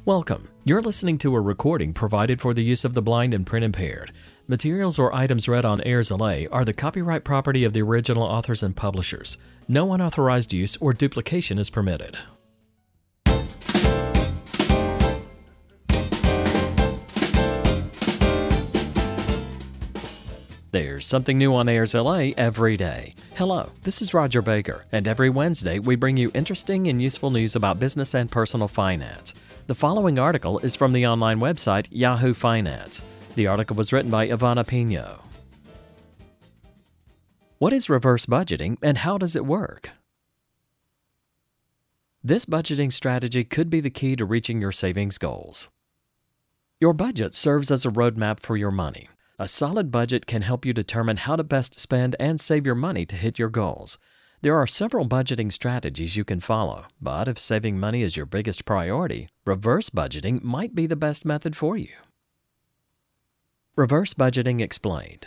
Welcome. You're listening to a recording provided for the use of the blind and print impaired. Materials or items read on Airs LA are the copyright property of the original authors and publishers. No unauthorized use or duplication is permitted. There's something new on Airs LA every day. Hello, this is Roger Baker, and every Wednesday we bring you interesting and useful news about business and personal finance. The following article is from the online website Yahoo Finance. The article was written by Ivana Pino. What is reverse budgeting and how does it work? This budgeting strategy could be the key to reaching your savings goals. Your budget serves as a roadmap for your money. A solid budget can help you determine how to best spend and save your money to hit your goals. There are several budgeting strategies you can follow, but if saving money is your biggest priority, reverse budgeting might be the best method for you. Reverse budgeting explained.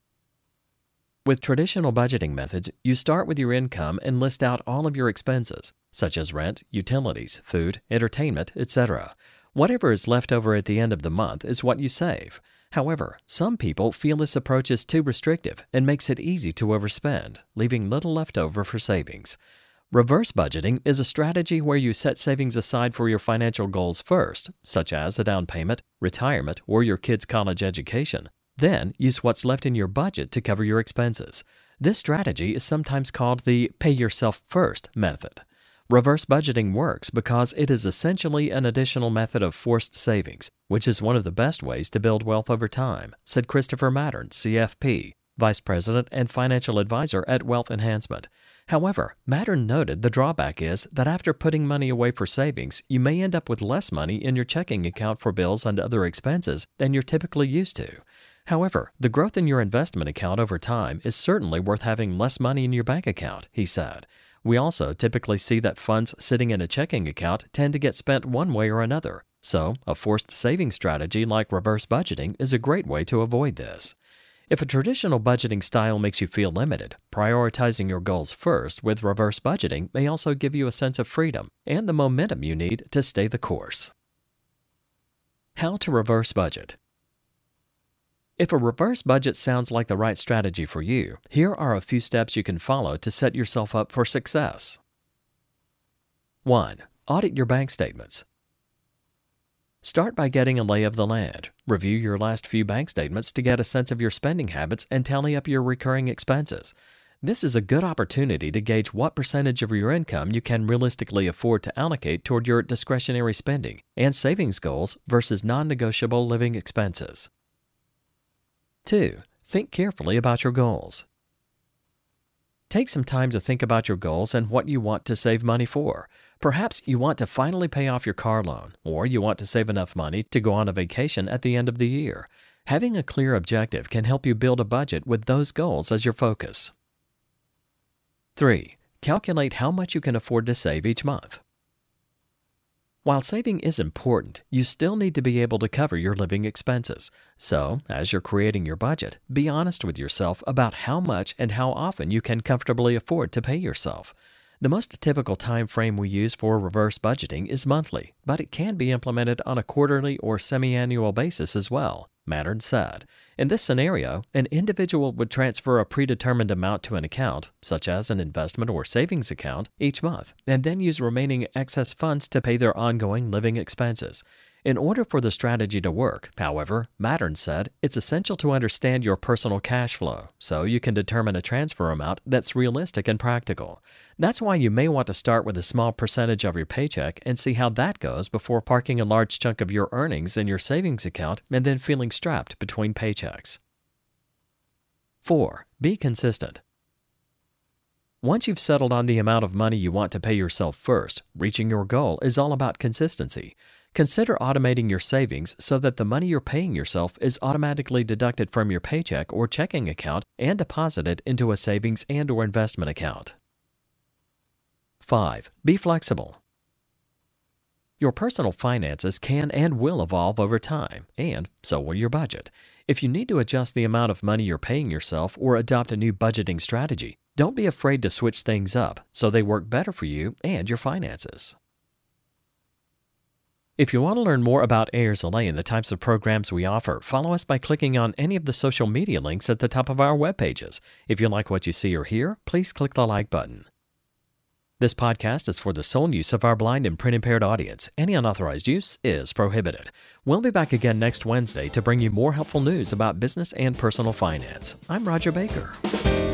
With traditional budgeting methods, you start with your income and list out all of your expenses, such as rent, utilities, food, entertainment, etc. Whatever is left over at the end of the month is what you save. However, some people feel this approach is too restrictive and makes it easy to overspend, leaving little left over for savings. Reverse budgeting is a strategy where you set savings aside for your financial goals first, such as a down payment, retirement, or your kids' college education. Then use what's left in your budget to cover your expenses. This strategy is sometimes called the pay yourself first method. Reverse budgeting works because it is essentially an additional method of forced savings, which is one of the best ways to build wealth over time, said Christopher Mattern, CFP, Vice President and Financial Advisor at Wealth Enhancement. However, Mattern noted the drawback is that after putting money away for savings, you may end up with less money in your checking account for bills and other expenses than you're typically used to. However, the growth in your investment account over time is certainly worth having less money in your bank account, he said. We also typically see that funds sitting in a checking account tend to get spent one way or another, so a forced saving strategy like reverse budgeting is a great way to avoid this. If a traditional budgeting style makes you feel limited, prioritizing your goals first with reverse budgeting may also give you a sense of freedom and the momentum you need to stay the course. How to reverse budget. If a reverse budget sounds like the right strategy for you, here are a few steps you can follow to set yourself up for success. 1. Audit your bank statements. Start by getting a lay of the land. Review your last few bank statements to get a sense of your spending habits and tally up your recurring expenses. This is a good opportunity to gauge what percentage of your income you can realistically afford to allocate toward your discretionary spending and savings goals versus non-negotiable living expenses. 2. Think carefully about your goals. Take some time to think about your goals and what you want to save money for. Perhaps you want to finally pay off your car loan, or you want to save enough money to go on a vacation at the end of the year. Having a clear objective can help you build a budget with those goals as your focus. 3. Calculate how much you can afford to save each month. While saving is important, you still need to be able to cover your living expenses. So, as you're creating your budget, be honest with yourself about how much and how often you can comfortably afford to pay yourself. The most typical time frame we use for reverse budgeting is monthly, but it can be implemented on a quarterly or semi-annual basis as well, Mattern said. In this scenario, an individual would transfer a predetermined amount to an account, such as an investment or savings account, each month, and then use remaining excess funds to pay their ongoing living expenses. In order for the strategy to work, however, Mattern said, it's essential to understand your personal cash flow so you can determine a transfer amount that's realistic and practical. That's why you may want to start with a small percentage of your paycheck and see how that goes before parking a large chunk of your earnings in your savings account and then feeling strapped between paychecks. 4. Be consistent. Once you've settled on the amount of money you want to pay yourself first, reaching your goal is all about consistency. Consider automating your savings so that the money you're paying yourself is automatically deducted from your paycheck or checking account and deposited into a savings and/or investment account. 5. Be flexible. Your personal finances can and will evolve over time, and so will your budget. If you need to adjust the amount of money you're paying yourself or adopt a new budgeting strategy, don't be afraid to switch things up so they work better for you and your finances. If you want to learn more about Ayers-LA and the types of programs we offer, follow us by clicking on any of the social media links at the top of our web pages. If you like what you see or hear, please click the like button. This podcast is for the sole use of our blind and print-impaired audience. Any unauthorized use is prohibited. We'll be back again next Wednesday to bring you more helpful news about business and personal finance. I'm Roger Baker.